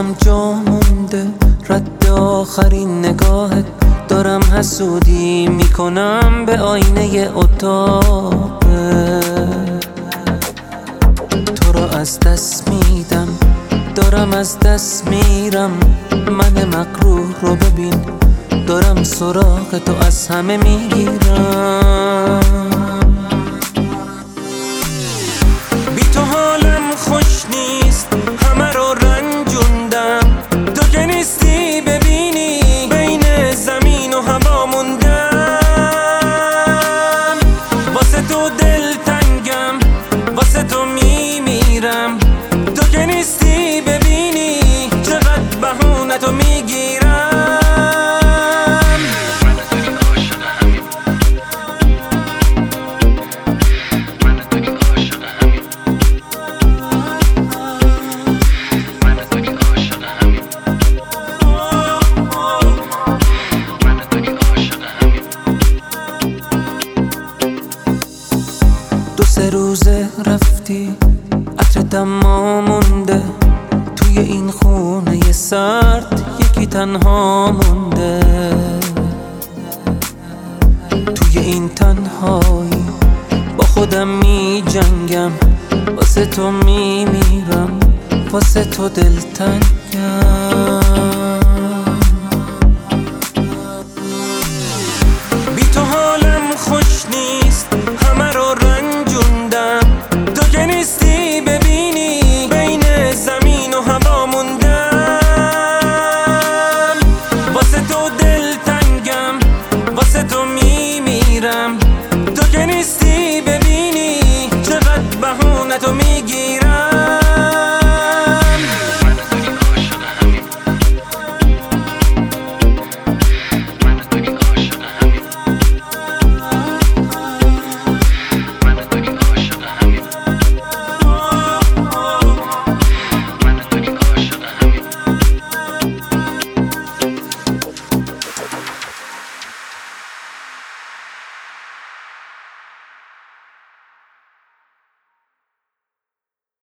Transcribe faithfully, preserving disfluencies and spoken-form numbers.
دلم جا مونده، رد آخرین نگاهت. دارم حسودی میکنم به آینه اتاقت. تو رو از دست میدم، دارم از دست میرم. من مغرور رو ببین، دارم سراغ تو از همه میگیرم. بی تو حالم خوش نیست، همه رو رنجوندم. تو که نیستی ببینی، بین زمین و هوا موندم. واسه تو دل تنگم، واسه تو میمیرم. تو که نیستی ببینی، چقدر بهونه تو میگیرم. دو سه روزه رفتی، عطر دما مونده. توی این خونه سرد یکی تنها مونده. توی این تنهایی با خودم می جنگم. واسه تو می میرم، واسه تو دلتنگم.